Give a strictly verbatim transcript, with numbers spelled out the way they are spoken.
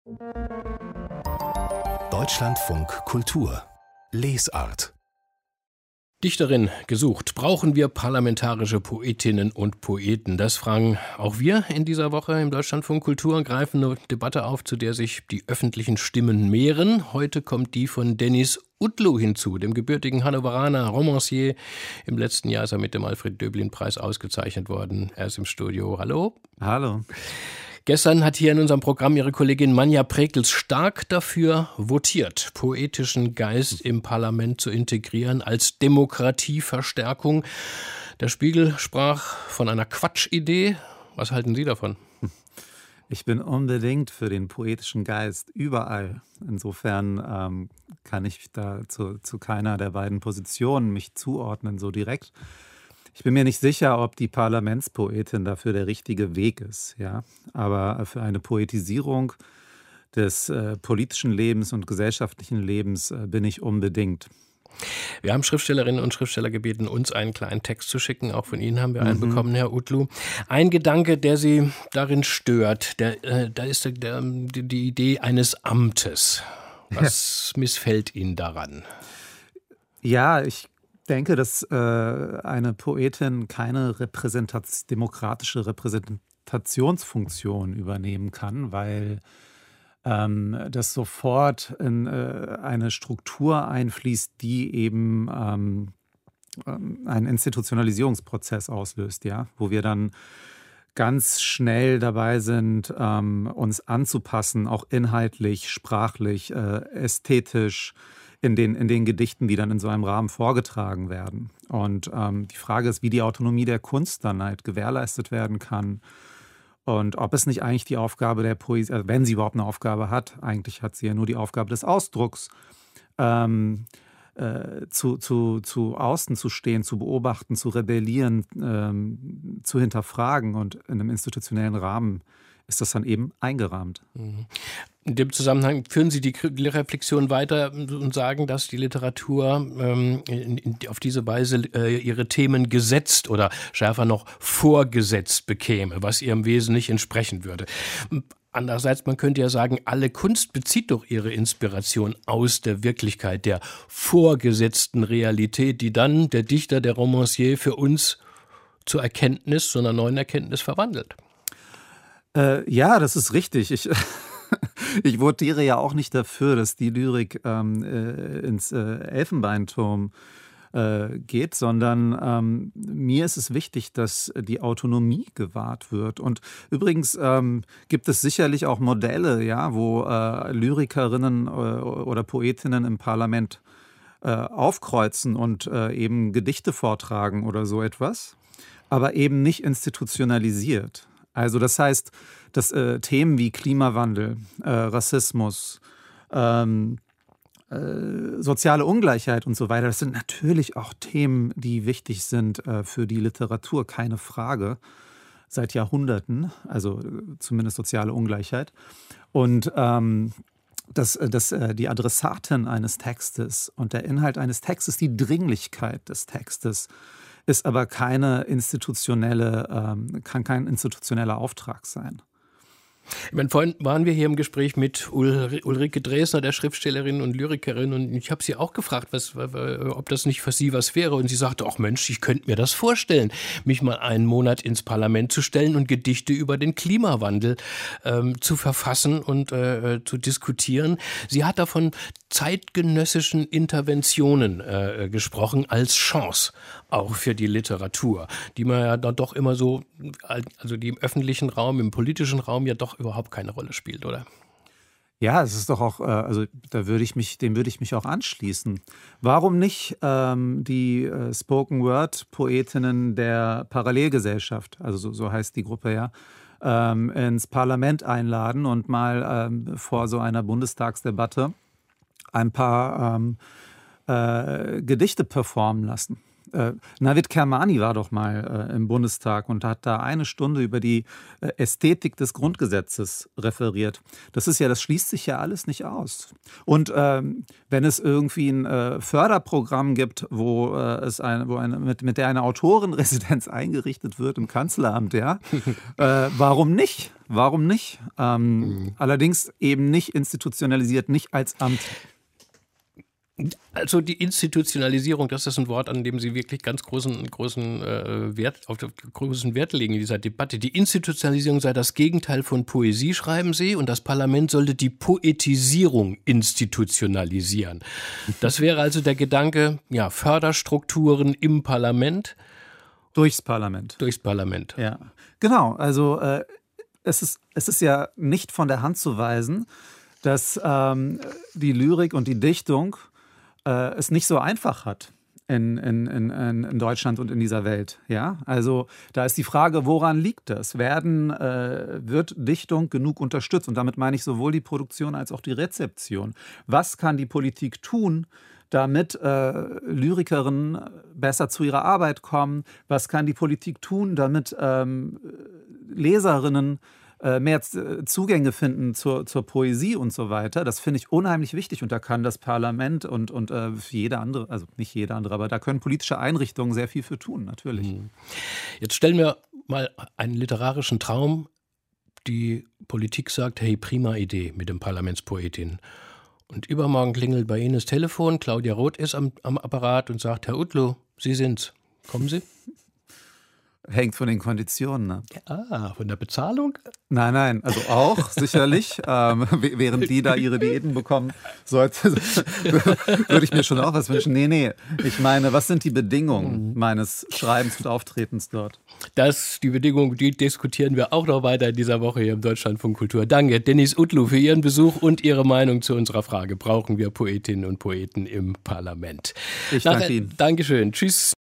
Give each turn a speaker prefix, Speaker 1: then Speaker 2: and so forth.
Speaker 1: Deutschlandfunk Kultur Lesart.
Speaker 2: Dichterin gesucht. Brauchen wir parlamentarische Poetinnen und Poeten? Das fragen auch wir in dieser Woche im Deutschlandfunk Kultur, greifen eine Debatte auf, zu der sich die öffentlichen Stimmen mehren. Heute kommt die von Dennis Utlu hinzu, dem gebürtigen Hannoveraner Romancier. Im letzten Jahr ist er mit dem Alfred-Döblin-Preis ausgezeichnet worden. Er ist im Studio. Hallo.
Speaker 3: Hallo.
Speaker 2: Gestern hat hier in unserem Programm Ihre Kollegin Manja Prekels stark dafür votiert, poetischen Geist im Parlament zu integrieren als Demokratieverstärkung. Der Spiegel sprach von einer Quatschidee. Was halten Sie davon?
Speaker 3: Ich bin unbedingt für den poetischen Geist überall. Insofern ähm, kann ich da zu, zu keiner der beiden Positionen mich zuordnen, so direkt. Ich bin mir nicht sicher, ob die Parlamentspoetin dafür der richtige Weg ist. Ja? Aber für eine Poetisierung des äh, politischen Lebens und gesellschaftlichen Lebens äh, bin ich unbedingt.
Speaker 2: Wir haben Schriftstellerinnen und Schriftsteller gebeten, uns einen kleinen Text zu schicken. Auch von Ihnen haben wir einen mhm. bekommen, Herr Utlu. Ein Gedanke, der Sie darin stört, der, äh, da ist der, der, die Idee eines Amtes. Was ja. missfällt Ihnen daran?
Speaker 3: Ja, ich Ich denke, dass äh, eine Poetin keine Repräsentation, demokratische Repräsentationsfunktion übernehmen kann, weil ähm, das sofort in äh, eine Struktur einfließt, die eben ähm, einen Institutionalisierungsprozess auslöst, ja, wo wir dann ganz schnell dabei sind, ähm, uns anzupassen, auch inhaltlich, sprachlich, äh, ästhetisch, in den, in den Gedichten, die dann in so einem Rahmen vorgetragen werden. Und ähm, die Frage ist, wie die Autonomie der Kunst dann halt gewährleistet werden kann und ob es nicht eigentlich die Aufgabe der Poesie, also wenn sie überhaupt eine Aufgabe hat, eigentlich hat sie ja nur die Aufgabe des Ausdrucks, ähm, äh, zu, zu, zu außen zu stehen, zu beobachten, zu rebellieren, ähm, zu hinterfragen, und in einem institutionellen Rahmen ist das dann eben eingerahmt.
Speaker 2: In dem Zusammenhang führen Sie die Reflexion weiter und sagen, dass die Literatur ähm, in, in, auf diese Weise äh, ihre Themen gesetzt oder schärfer noch vorgesetzt bekäme, was ihrem Wesen nicht entsprechen würde. Andererseits, man könnte ja sagen, alle Kunst bezieht doch ihre Inspiration aus der Wirklichkeit, der vorgesetzten Realität, die dann der Dichter, der Romancier für uns zur Erkenntnis, zu einer neuen Erkenntnis verwandelt.
Speaker 3: Äh, ja, das ist richtig. Ich, ich votiere ja auch nicht dafür, dass die Lyrik ähm, äh, ins äh, Elfenbeinturm äh, geht, sondern ähm, mir ist es wichtig, dass die Autonomie gewahrt wird. Und übrigens ähm, gibt es sicherlich auch Modelle, ja, wo äh, Lyrikerinnen äh, oder Poetinnen im Parlament äh, aufkreuzen und äh, eben Gedichte vortragen oder so etwas, aber eben nicht institutionalisiert. Also das heißt, dass äh, Themen wie Klimawandel, äh, Rassismus, ähm, äh, soziale Ungleichheit und so weiter, das sind natürlich auch Themen, die wichtig sind äh, für die Literatur, keine Frage, seit Jahrhunderten, also äh, zumindest soziale Ungleichheit. Und ähm, dass, dass äh, die Adressatin eines Textes und der Inhalt eines Textes, die Dringlichkeit des Textes, ist aber keine institutionelle, ähm, kann kein institutioneller Auftrag sein.
Speaker 2: Ich meine, vorhin waren wir hier im Gespräch mit Ul- Ulrike Dresner, der Schriftstellerin und Lyrikerin, und ich habe sie auch gefragt, was, ob das nicht für sie was wäre, und sie sagte, ach Mensch, ich könnte mir das vorstellen, mich mal einen Monat ins Parlament zu stellen und Gedichte über den Klimawandel ähm, zu verfassen und äh, zu diskutieren. Sie hat davon zeitgenössischen Interventionen äh, gesprochen als Chance, auch für die Literatur, die man ja dann doch immer so, also die im öffentlichen Raum, im politischen Raum ja doch überhaupt keine Rolle spielt, oder?
Speaker 3: Ja, es ist doch auch, äh, also da würde ich mich, dem würde ich mich auch anschließen. Warum nicht ähm, die äh, Spoken-Word-Poetinnen der Parallelgesellschaft, also so, so heißt die Gruppe ja, ähm, ins Parlament einladen und mal ähm, vor so einer Bundestagsdebatte ein paar ähm, äh, Gedichte performen lassen. Äh, Navid Kermani war doch mal äh, im Bundestag und hat da eine Stunde über die äh, Ästhetik des Grundgesetzes referiert. Das ist ja, das schließt sich ja alles nicht aus. Und ähm, wenn es irgendwie ein äh, Förderprogramm gibt, wo äh, es eine, wo eine, mit, mit der eine Autorenresidenz eingerichtet wird im Kanzleramt, ja, äh, warum nicht? Warum nicht? Ähm, mhm. Allerdings eben nicht institutionalisiert, nicht als Amt.
Speaker 2: Also die Institutionalisierung, das ist ein Wort, an dem Sie wirklich ganz großen, großen äh, Wert, auf großen Wert legen in dieser Debatte. Die Institutionalisierung sei das Gegenteil von Poesie, schreiben Sie, und das Parlament sollte die Poetisierung institutionalisieren. Das wäre also der Gedanke, ja, Förderstrukturen im Parlament.
Speaker 3: Durchs Parlament.
Speaker 2: Durchs Parlament.
Speaker 3: Ja, genau. Also äh, es ist, es ist ja nicht von der Hand zu weisen, dass ähm, die Lyrik und die Dichtung äh, es nicht so einfach hat in, in, in, in Deutschland und in dieser Welt. Ja? Also da ist die Frage, woran liegt das? Werden, äh, wird Dichtung genug unterstützt? Und damit meine ich sowohl die Produktion als auch die Rezeption. Was kann die Politik tun, damit äh, Lyrikerinnen besser zu ihrer Arbeit kommen? Was kann die Politik tun, damit ähm, Leserinnen mehr Zugänge finden zur, zur Poesie und so weiter? Das finde ich unheimlich wichtig und da kann das Parlament und, und äh, jeder andere, also nicht jeder andere, aber da können politische Einrichtungen sehr viel für tun, natürlich.
Speaker 2: Jetzt stellen wir mal einen literarischen Traum. Die Politik sagt, hey, prima Idee mit dem Parlamentspoetin. Und übermorgen klingelt bei Ihnen das Telefon, Claudia Roth ist am, am Apparat und sagt, Herr Utlu, Sie sind's. Kommen Sie?
Speaker 3: Hängt von den Konditionen ab.
Speaker 2: Ah, von der Bezahlung?
Speaker 3: Nein, nein, also auch sicherlich. ähm, während die da ihre Diäten bekommen, sollte, würde ich mir schon auch was wünschen. Nee, nee, ich meine, was sind die Bedingungen mhm. meines Schreibens und Auftretens dort?
Speaker 2: Das, die Bedingungen, die diskutieren wir auch noch weiter in dieser Woche hier im Deutschlandfunk Kultur. Danke, Dennis Utlu, für Ihren Besuch und Ihre Meinung zu unserer Frage. Brauchen wir Poetinnen und Poeten im Parlament?
Speaker 3: Ich danke Ihnen.
Speaker 2: Dankeschön. Tschüss.